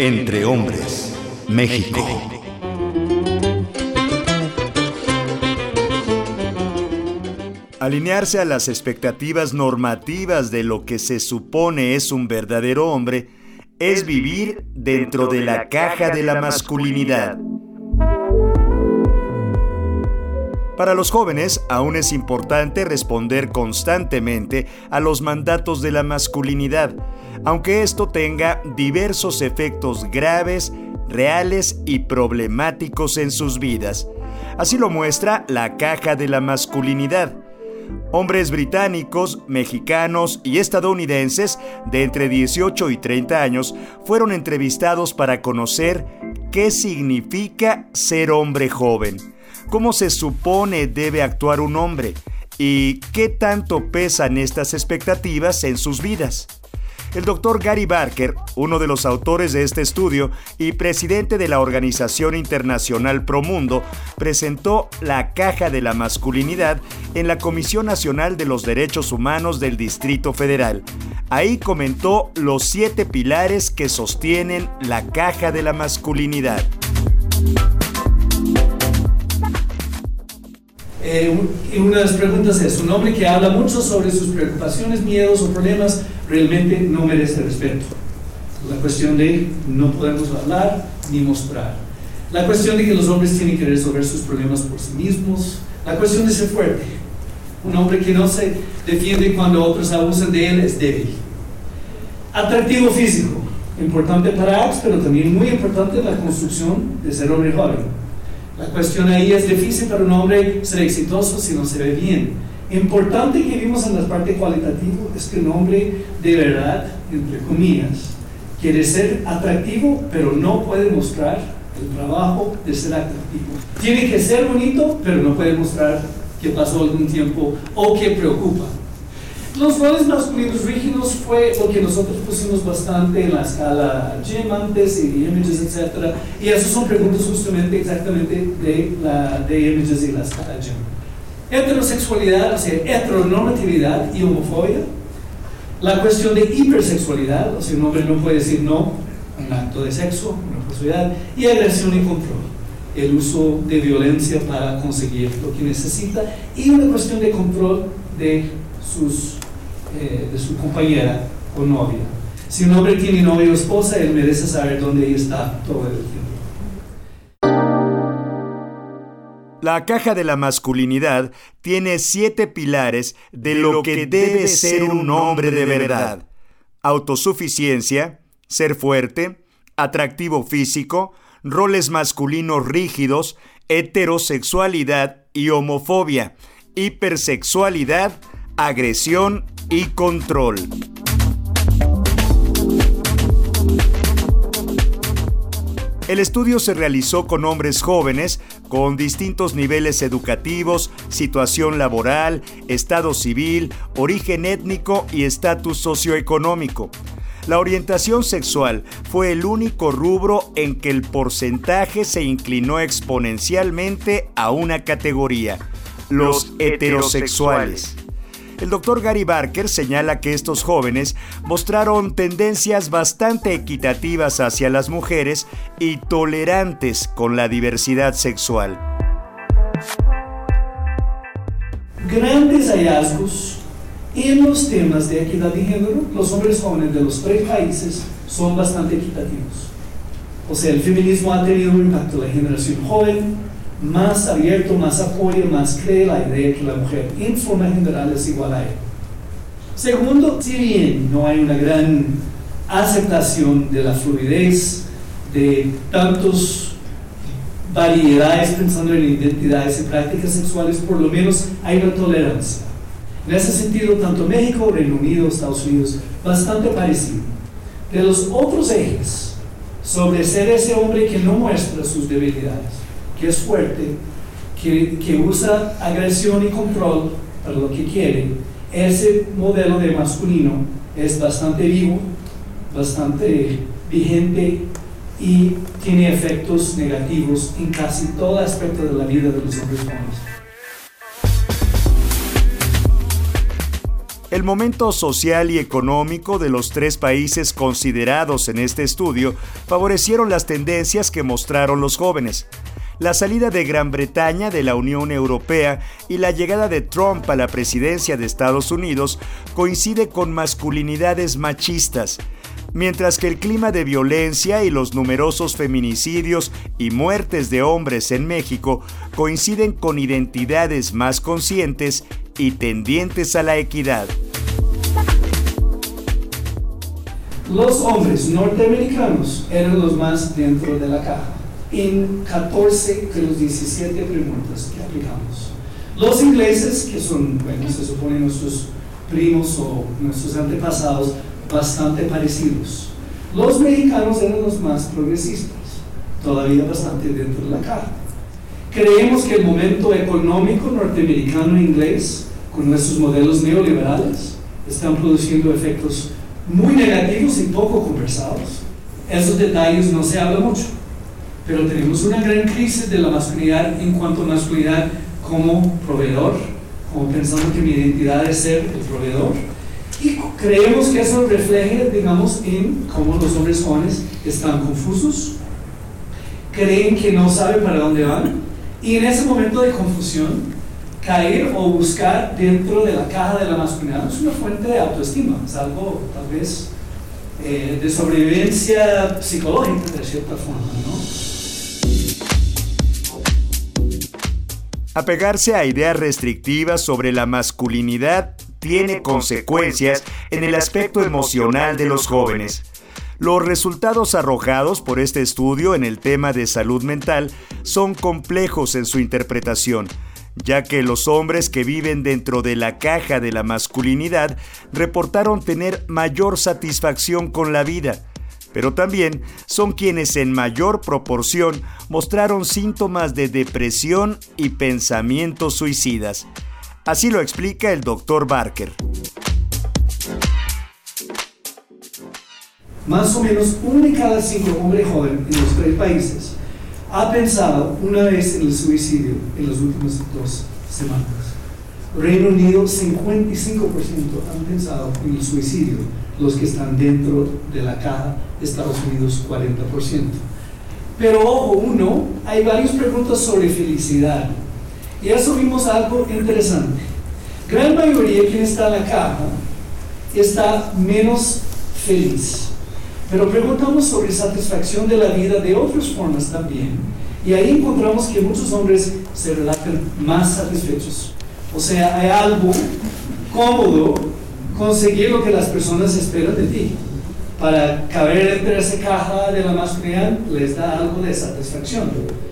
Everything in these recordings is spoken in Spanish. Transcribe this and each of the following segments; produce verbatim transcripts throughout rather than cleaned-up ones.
Entre Hombres, México. Alinearse a las expectativas normativas de lo que se supone es un verdadero hombre es vivir dentro de la caja de la masculinidad. Para los jóvenes, aún es importante responder constantemente a los mandatos de la masculinidad, aunque esto tenga diversos efectos graves, reales y problemáticos en sus vidas. Así lo muestra la caja de la masculinidad. Hombres británicos, mexicanos y estadounidenses de entre dieciocho y treinta años fueron entrevistados para conocer qué significa ser hombre joven, cómo se supone debe actuar un hombre y qué tanto pesan estas expectativas en sus vidas. El doctor Gary Barker, uno de los autores de este estudio y presidente de la Organización Internacional Promundo, presentó la caja de la masculinidad en la Comisión Nacional de los Derechos Humanos del Distrito Federal. Ahí comentó los siete pilares que sostienen la caja de la masculinidad. Eh, y una de las preguntas es, un hombre que habla mucho sobre sus preocupaciones, miedos o problemas realmente no merece respeto. La cuestión de no podemos hablar ni mostrar. La cuestión de que los hombres tienen que resolver sus problemas por sí mismos. La cuestión de ser fuerte. Un hombre que no se defiende cuando otros abusan de él es débil. Atractivo físico. Importante para Axe, pero también muy importante en la construcción de ser hombre joven. La cuestión ahí es difícil para un hombre ser exitoso si no se ve bien. Importante que vimos en la parte cualitativa es que un hombre de verdad, entre comillas, quiere ser atractivo, pero no puede mostrar el trabajo de ser atractivo. Tiene que ser bonito, pero no puede mostrar que pasó algún tiempo o que preocupa. Los roles masculinos rígidos fue lo que nosotros pusimos bastante en la escala Jim antes, y Images, etcétera. Y esas son preguntas justamente exactamente de la de Images y la escala Jim. Heterosexualidad, o sea, heteronormatividad y homofobia. La cuestión de hipersexualidad, o sea, un hombre no puede decir no a un acto de sexo, una posibilidad. Y agresión y control. El uso de violencia para conseguir lo que necesita. Y una cuestión de control de sus Eh, de su compañera o novia. Si un hombre tiene novia o esposa, él merece saber dónde ella está todo el tiempo. La caja de la masculinidad tiene siete pilares de lo que debe ser un hombre de verdad: autosuficiencia, ser fuerte, atractivo físico, roles masculinos rígidos, heterosexualidad y homofobia, hipersexualidad, agresión y control. El estudio se realizó con hombres jóvenes con distintos niveles educativos, situación laboral, estado civil, origen étnico y estatus socioeconómico. La orientación sexual fue el único rubro en que el porcentaje se inclinó exponencialmente a una categoría: los heterosexuales. El doctor Gary Barker señala que estos jóvenes mostraron tendencias bastante equitativas hacia las mujeres y tolerantes con la diversidad sexual. Grandes hallazgos en los temas de equidad de género. Los hombres jóvenes de los tres países son bastante equitativos. O sea, el feminismo ha tenido un impacto en la generación joven, más abierto, más apoya, más cree la idea que la mujer en forma general es igual a él. Segundo, si bien no hay una gran aceptación de la fluidez, de tantas variedades pensando en identidades y prácticas sexuales, por lo menos hay una tolerancia. En ese sentido, tanto México, Reino Unido, Estados Unidos, bastante parecido. De los otros ejes, sobre ser ese hombre que no muestra sus debilidades, que es fuerte, que, que usa agresión y control para lo que quiere, ese modelo de masculino es bastante vivo, bastante vigente y tiene efectos negativos en casi todo aspecto de la vida de los hombres jóvenes. El momento social y económico de los tres países considerados en este estudio favorecieron las tendencias que mostraron los jóvenes. La salida de Gran Bretaña de la Unión Europea y la llegada de Trump a la presidencia de Estados Unidos coincide con masculinidades machistas, mientras que el clima de violencia y los numerosos feminicidios y muertes de hombres en México coinciden con identidades más conscientes y tendientes a la equidad. Los hombres norteamericanos eran los más dentro de la caja en catorce de los diecisiete preguntas que aplicamos. Los ingleses, que son, bueno, se supone nuestros primos o nuestros antepasados, bastante parecidos. Los mexicanos eran los más progresistas, todavía bastante dentro de la caja. Creemos que el momento económico norteamericano e inglés, con nuestros modelos neoliberales, están produciendo efectos muy negativos y poco conversados. Esos detalles no se habla mucho, pero tenemos una gran crisis de la masculinidad en cuanto a masculinidad como proveedor, como pensando que mi identidad es ser el proveedor. Y creemos que eso refleja, digamos, en cómo los hombres jóvenes están confusos, creen que no saben para dónde van, y en ese momento de confusión, caer o buscar dentro de la caja de la masculinidad es una fuente de autoestima, es algo tal vez eh, de sobrevivencia psicológica de cierta forma, ¿no? Apegarse a ideas restrictivas sobre la masculinidad tiene consecuencias en el aspecto emocional de los jóvenes. Los resultados arrojados por este estudio en el tema de salud mental son complejos en su interpretación, ya que los hombres que viven dentro de la caja de la masculinidad reportaron tener mayor satisfacción con la vida, pero también son quienes en mayor proporción mostraron síntomas de depresión y pensamientos suicidas. Así lo explica el doctor Barker. Más o menos uno de cada cinco hombres jóvenes en los tres países ha pensado una vez en el suicidio en las últimas dos semanas. Reino Unido, cincuenta y cinco por ciento han pensado en el suicidio, los que están dentro de la caja, Estados Unidos, cuarenta por ciento. Pero ojo, uno, hay varias preguntas sobre felicidad. Y eso vimos algo interesante. Gran mayoría de quien está en la caja está menos feliz. Pero preguntamos sobre satisfacción de la vida de otras formas también. Y ahí encontramos que muchos hombres se relatan más satisfechos. O sea, hay algo cómodo conseguir lo que las personas esperan de ti. Para caber entre esa caja de la masculinidad les da algo de satisfacción.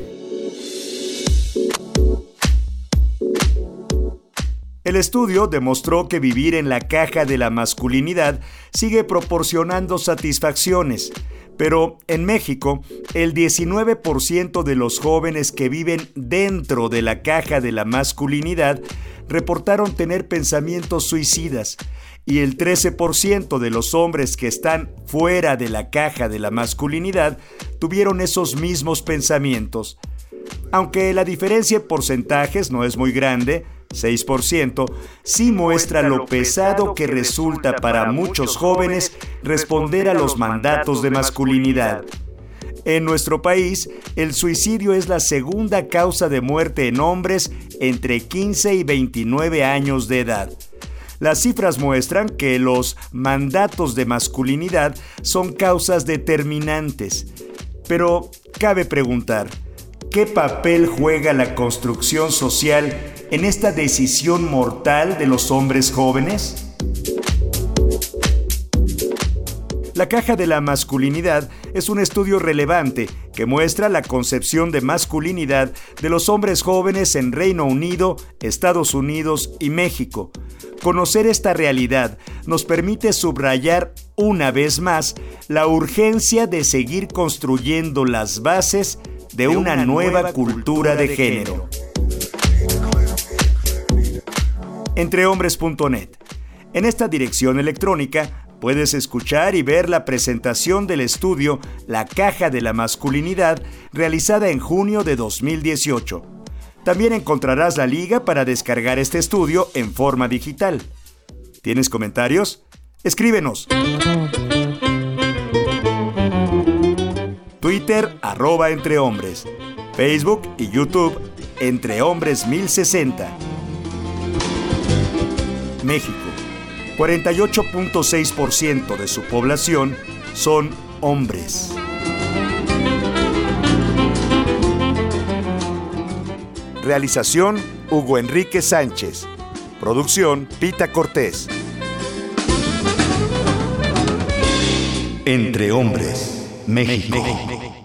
El estudio demostró que vivir en la caja de la masculinidad sigue proporcionando satisfacciones, pero en México, el diecinueve por ciento de los jóvenes que viven dentro de la caja de la masculinidad reportaron tener pensamientos suicidas, y el trece por ciento de los hombres que están fuera de la caja de la masculinidad tuvieron esos mismos pensamientos. Aunque la diferencia en porcentajes no es muy grande, seis por ciento, sí muestra lo pesado que resulta para muchos jóvenes responder a los mandatos de masculinidad. En nuestro país, el suicidio es la segunda causa de muerte en hombres entre quince y veintinueve años de edad. Las cifras muestran que los mandatos de masculinidad son causas determinantes. Pero cabe preguntar, ¿qué papel juega la construcción social en esta decisión mortal de los hombres jóvenes? La caja de la masculinidad es un estudio relevante que muestra la concepción de masculinidad de los hombres jóvenes en Reino Unido, Estados Unidos y México. Conocer esta realidad nos permite subrayar una vez más la urgencia de seguir construyendo las bases de una nueva cultura de género. Entrehombres punto net. En esta dirección electrónica puedes escuchar y ver la presentación del estudio La Caja de la Masculinidad, realizada en junio de dos mil dieciocho. También encontrarás la liga para descargar este estudio en forma digital. ¿Tienes comentarios? Escríbenos. Twitter, arroba Entre Hombres. Facebook y YouTube, Entre Hombres mil sesenta. México. cuarenta y ocho punto seis por ciento de su población son hombres. Realización, Hugo Enrique Sánchez. Producción, Pita Cortés. Entre Hombres, México.